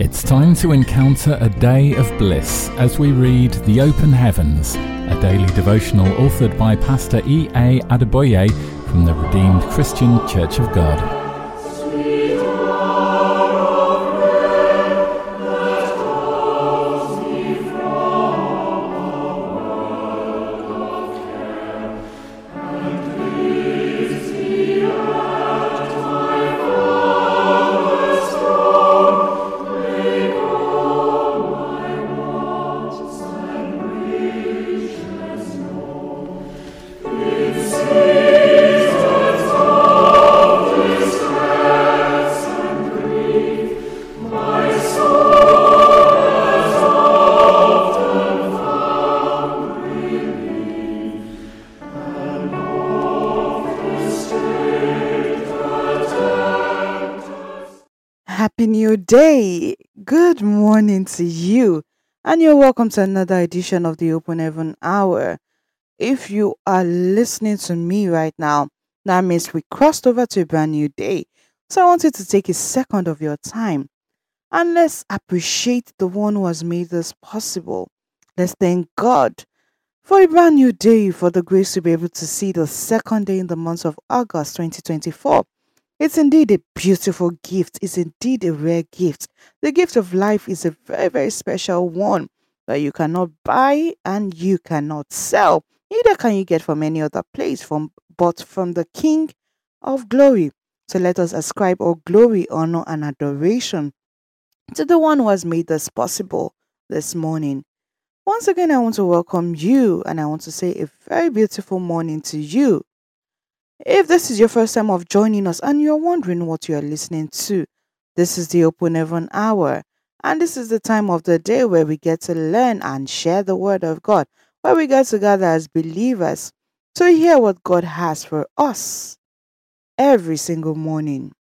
It's time to encounter a day of bliss as we read The Open Heavens, a daily devotional authored by Pastor E.A. Adeboye from the Redeemed Christian Church of God. Happy New Day! Good morning to you, and you're welcome to another edition of the Open Heaven Hour. If you are listening to me right now, that means we crossed over to a brand new day. So I want you to take a second of your time and let's appreciate the one who has made this possible. Let's thank God for a brand new day, for the grace to be able to see the second day in the month of August 2024. It's indeed a beautiful gift. It's indeed a rare gift. The gift of life is a very, very special one that you cannot buy and you cannot sell. Neither can you get from any other place, but from the King of glory. So let us ascribe all glory, honor, and adoration to the one who has made this possible this morning. Once again, I want to welcome you and I want to say a very beautiful morning to you. If this is your first time of joining us and you're wondering what you are listening to, this is the Open Heaven Hour. And this is the time of the day where we get to learn and share the Word of God, where we get together as believers to hear what God has for us every single morning.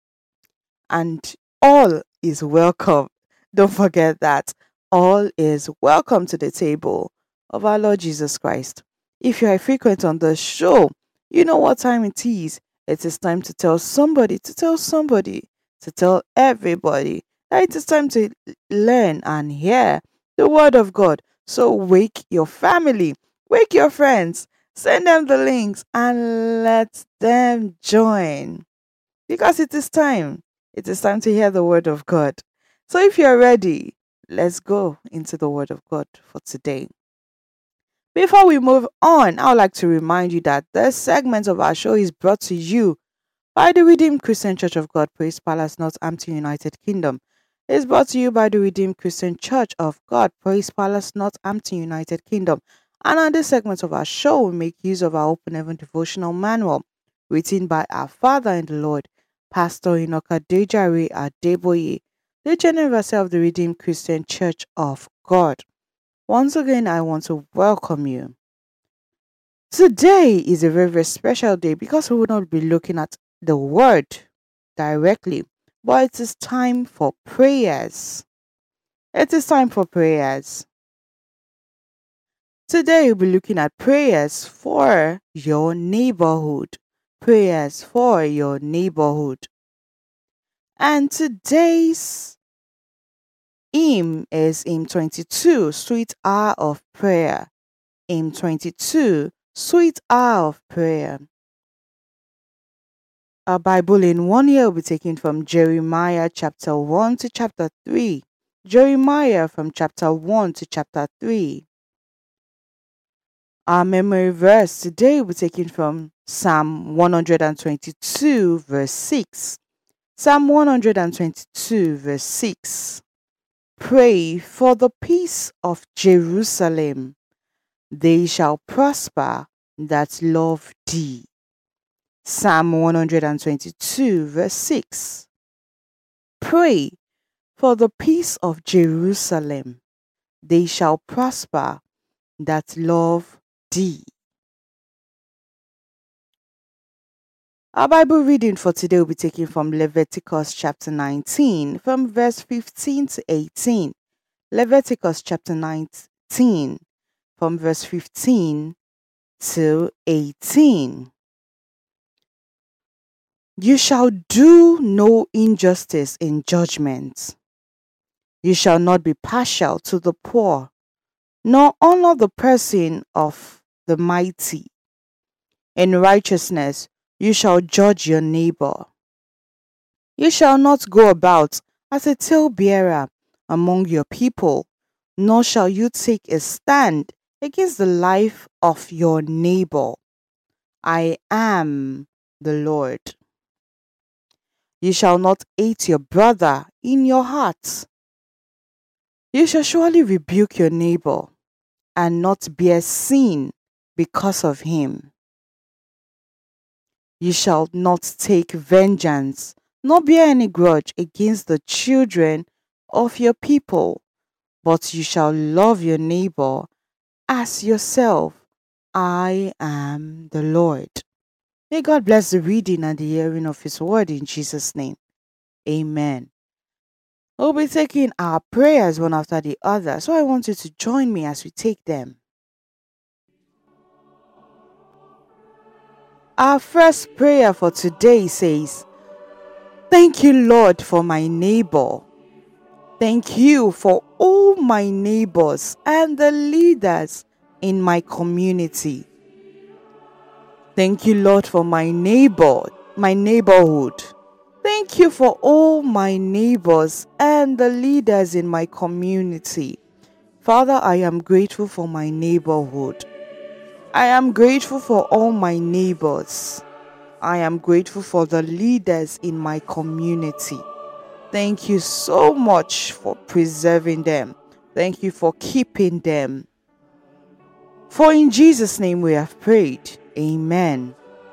And all is welcome. Don't forget that all is welcome to the table of our Lord Jesus Christ. If you are frequent on the show, you know what time it is. It is time to tell somebody, to tell everybody that it is time to learn and hear the Word of God. So wake your family, wake your friends, send them the links and let them join. Because it is time. It is time to hear the Word of God. So if you're ready, let's go into the Word of God for today. Before we move on, I would like to remind you that this segment of our show is brought to you by the Redeemed Christian Church of God, Praise Palace, Northampton, United Kingdom. It's brought to you by the Redeemed Christian Church of God, Praise Palace, Northampton, United Kingdom. And on this segment of our show, we make use of our Open Heaven devotional manual, written by our Father in the Lord, Pastor Enoka Dejare Adeboye, the General Overseer of the Redeemed Christian Church of God. Once again, I want to welcome you. Today is a very, very special day because we will not be looking at the Word directly, but it is time for prayers. It is time for prayers. Today we'll be looking at prayers for your neighborhood. Prayers for your neighborhood. And today's hymn is hymn 22, Sweet Hour of Prayer. Hymn 22, Sweet Hour of Prayer. Our Bible in 1 year will be taken from Jeremiah chapter 1 to chapter 3. Jeremiah from chapter 1 to chapter 3. Our memory verse today will be taken from Psalm 122 verse 6. Psalm 122 verse 6. Pray for the peace of Jerusalem. They shall prosper that love thee. Psalm 122 verse 6. Pray for the peace of Jerusalem. They shall prosper that love thee. Our Bible reading for today will be taken from Leviticus chapter 19, from verse 15 to 18. Leviticus chapter 19, from verse 15 to 18. You shall do no injustice in judgment. You shall not be partial to the poor, nor honor the person of the mighty. In righteousness you shall judge your neighbor. You shall not go about as a talebearer among your people, nor shall you take a stand against the life of your neighbor. I am the Lord. You shall not hate your brother in your heart. You shall surely rebuke your neighbor and not bear sin because of him. You shall not take vengeance, nor bear any grudge against the children of your people, but you shall love your neighbor as yourself. I am the Lord. May God bless the reading and the hearing of His word in Jesus' name. Amen. We'll be taking our prayers one after the other, so I want you to join me as we take them. Our first prayer for today says, Thank you, Lord, for my neighbor. Thank you for all my neighbors and the leaders in my community. Thank you, Lord, for my neighborhood. Thank you for all my neighbors and the leaders in my community. Father, I am grateful for my neighborhood. I am grateful for all my neighbors. I am grateful for the leaders in my community. Thank you so much for preserving them. Thank you for keeping them. For in Jesus' name we have prayed. Amen.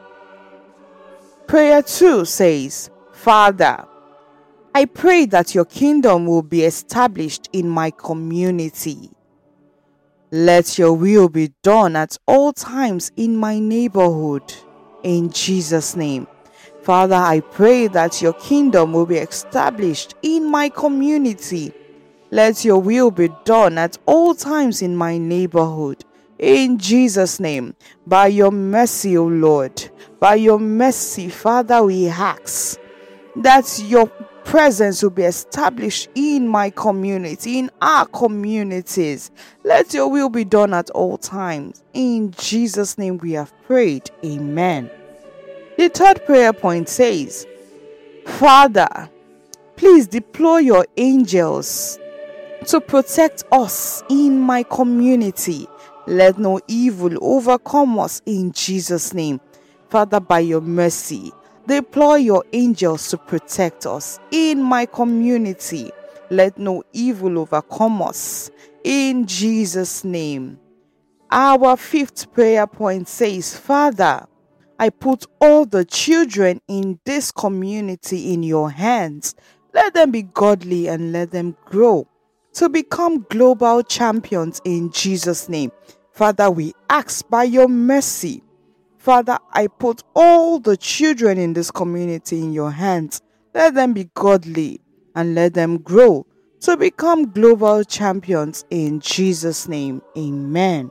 Prayer 2 says, Father, I pray that your kingdom will be established in my community. Let your will be done at all times in my neighborhood. In Jesus' name. Father, I pray that your kingdom will be established in my community. Let your will be done at all times in my neighborhood. In Jesus' name, by your mercy, O Lord, by your mercy, Father, we ask that your presence will be established in my community, in our communities. Let your will be done at all times. In Jesus' name we have prayed. Amen. The third prayer point says, Father, please deploy your angels to protect us in my community. Let no evil overcome us in Jesus' name. Father, by your mercy, deploy your angels to protect us in my community. Let no evil overcome us in Jesus' name. Our fifth prayer point says, Father, I put all the children in this community in your hands. Let them be godly and let them grow to become global champions in Jesus' name. Father, we ask by your mercy. Father, I put all the children in this community in your hands. Let them be godly and let them grow to become global champions in Jesus' name. Amen.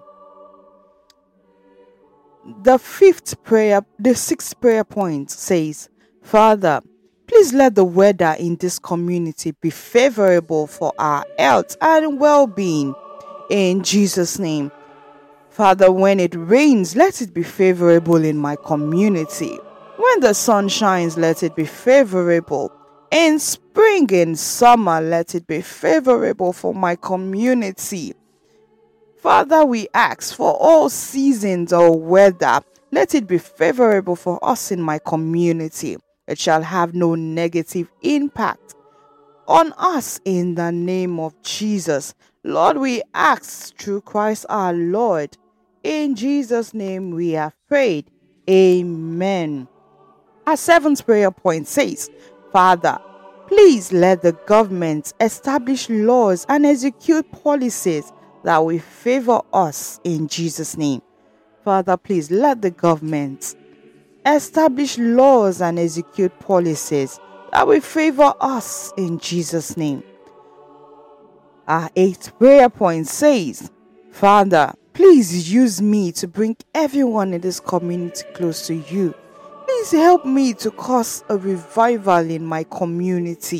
The sixth prayer point says, Father, please let the weather in this community be favorable for our health and well-being in Jesus' name. Father, when it rains, let it be favorable in my community. When the sun shines, let it be favorable. In spring and summer, let it be favorable for my community. Father, we ask for all seasons or weather. Let it be favorable for us in my community. It shall have no negative impact on us in the name of Jesus. Lord, we ask through Christ our Lord. In Jesus' name we have prayed. Amen. Our seventh prayer point says, Father, please let the government establish laws and execute policies that will favor us in Jesus' name. Father, please let the government establish laws and execute policies that will favor us in Jesus' name. Our eighth prayer point says, Father, please use me to bring everyone in this community close to you. Please help me to cause a revival in my community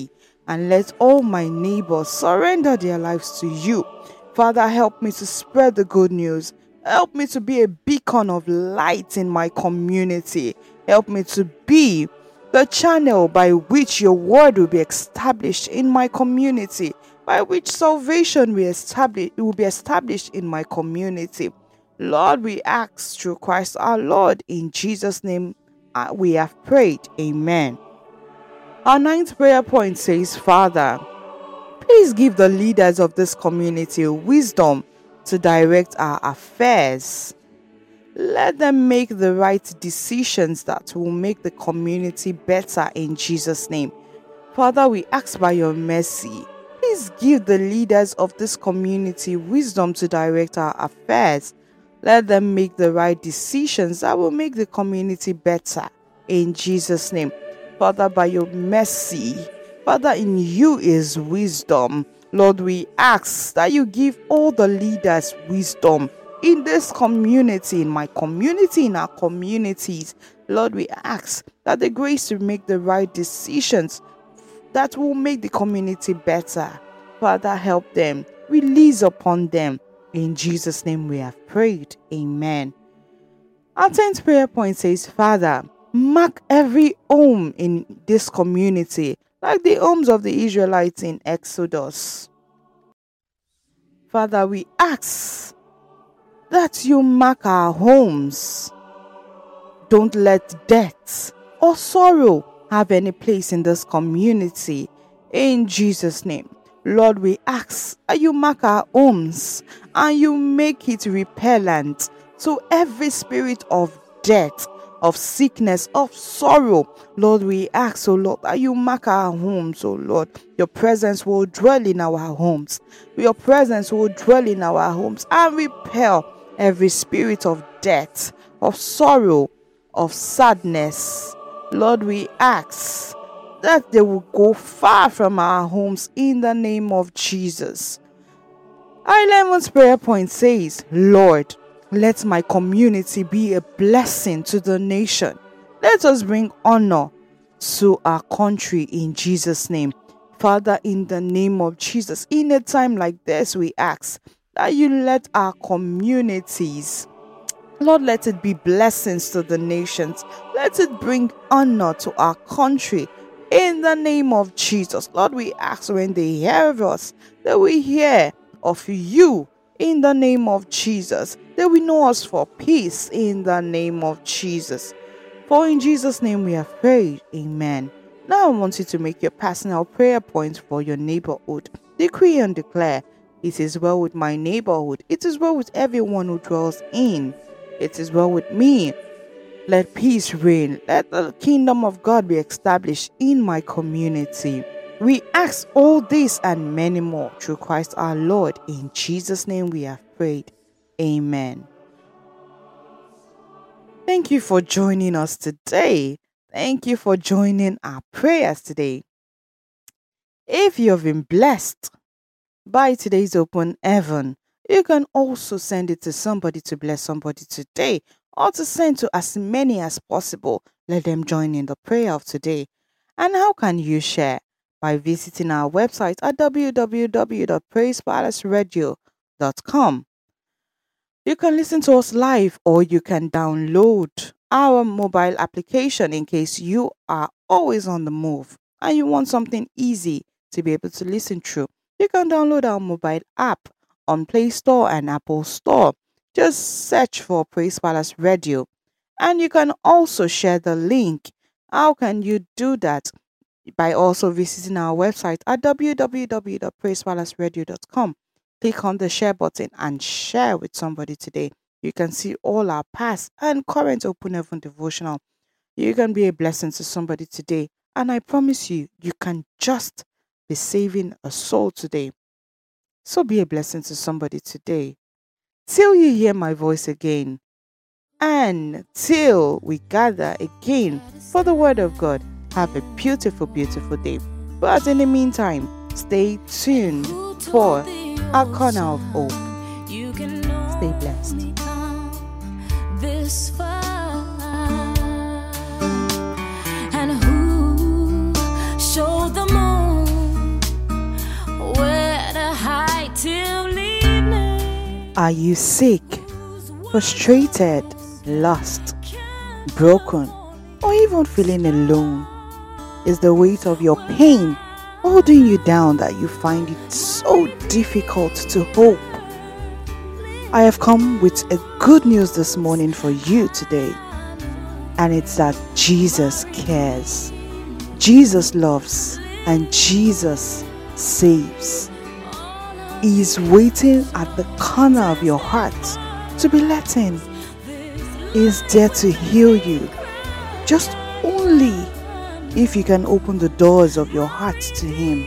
and let all my neighbors surrender their lives to you. Father, help me to spread the good news. Help me to be a beacon of light in my community. Help me to be the channel by which your word will be established in my community, by which salvation will be established in my community. Lord, we ask through Christ our Lord. In Jesus' name we have prayed. Amen. Our 9th prayer point says, Father, please give the leaders of this community wisdom to direct our affairs. Let them make the right decisions that will make the community better in Jesus' name. Father, we ask by your mercy, please give the leaders of this community wisdom to direct our affairs. Let them make the right decisions that will make the community better in Jesus' name. Father, by your mercy, Father, in you is wisdom. Lord, we ask that you give all the leaders wisdom in this community, in my community, in our communities. Lord, we ask that the grace to make the right decisions that will make the community better. Father, help them. Release upon them. In Jesus' name we have prayed. Amen. Our 10th prayer point says, Father, mark every home in this community like the homes of the Israelites in Exodus. Father, we ask that you mark our homes. Don't let death or sorrow have any place in this community. In Jesus' name. Lord, we ask that you mark our homes and you make it repellent to every spirit of death, of sickness, of sorrow. Lord, we ask, oh Lord, that you mark our homes, oh Lord. Your presence will dwell in our homes. Your presence will dwell in our homes and repel every spirit of death, of sorrow, of sadness. Lord, we ask that they will go far from our homes in the name of Jesus. Our 11th prayer point says, Lord, let my community be a blessing to the nation. Let us bring honor to our country in Jesus' name. Father, in the name of Jesus, in a time like this, we ask that you let our communities, Lord, let it be blessings to the nations. Let it bring honor to our country. In the name of Jesus, Lord, we ask when they hear of us, that we hear of you in the name of Jesus. That we know us for peace in the name of Jesus. For in Jesus' name we have prayed. Amen. Now I want you to make your personal prayer point for your neighborhood. Decree and declare, it is well with my neighborhood. It is well with everyone who dwells in. It is well with me. Let peace reign. Let the kingdom of God be established in my community. We ask all this and many more through Christ our Lord. In Jesus' name we have prayed. Amen. Thank you for joining us today. Thank you for joining our prayers today. If you have been blessed by today's open heaven, you can also send it to somebody to bless somebody today, or to send to as many as possible. Let them join in the prayer of today. And how can you share? By visiting our website at www.praisepalaceradio.com. You can listen to us live, or you can download our mobile application in case you are always on the move and you want something easy to be able to listen through. You can download our mobile app on Play Store and Apple Store. Just search for Praise Palace Radio. And you can also share the link. How can you do that? By also visiting our website at www.praisepalaceradio.com. Click on the share button and share with somebody today. You can see all our past and current Open Heaven devotional. You can be a blessing to somebody today. And I promise you, you can just be saving a soul today. So be a blessing to somebody today. Till you hear my voice again, and till we gather again for the word of God, have a beautiful, beautiful day. But in the meantime, stay tuned for our corner of hope. Stay blessed. This far, and who showed the moon Are you sick, frustrated, lost, broken, or even feeling alone? Is the weight of your pain holding you down that you find it so difficult to hope? I have come with a good news this morning for you today, and it's that Jesus cares, Jesus loves, and Jesus saves. He is waiting at the corner of your heart to be let in. He is there to heal you, just only if you can open the doors of your heart to Him.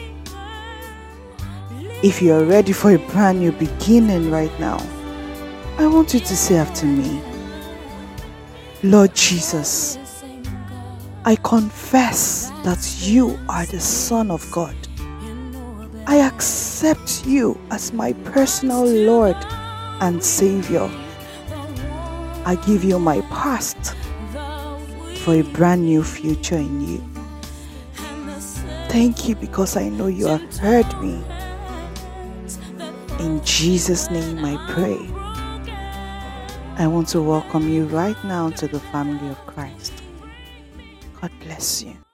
If you are ready for a brand new beginning right now, I want you to say after me, Lord Jesus, I confess that you are the Son of God. I accept you as my personal Lord and Savior. I give you my past for a brand new future in you. Thank you because I know you have heard me. In Jesus' name I pray. I want to welcome you right now to the family of Christ. God bless you.